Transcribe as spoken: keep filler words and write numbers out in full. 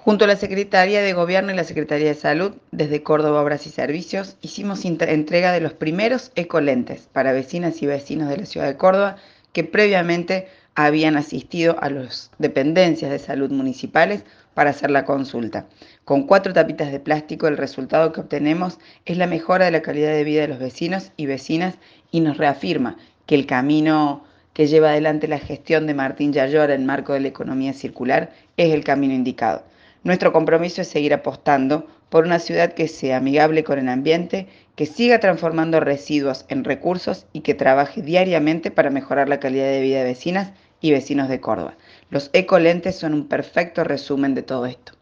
Junto a la Secretaría de Gobierno y la Secretaría de Salud, desde Córdoba Obras y Servicios, hicimos entrega de los primeros ecolentes para vecinas y vecinos de la ciudad de Córdoba que previamente habían asistido a las dependencias de salud municipales para hacer la consulta. Con cuatro tapitas de plástico, el resultado que obtenemos es la mejora de la calidad de vida de los vecinos y vecinas y nos reafirma que el camino que lleva adelante la gestión de Martín Yayora en marco de la economía circular es el camino indicado. Nuestro compromiso es seguir apostando por una ciudad que sea amigable con el ambiente, que siga transformando residuos en recursos y que trabaje diariamente para mejorar la calidad de vida de vecinas y vecinos de Córdoba. Los ecolentes son un perfecto resumen de todo esto.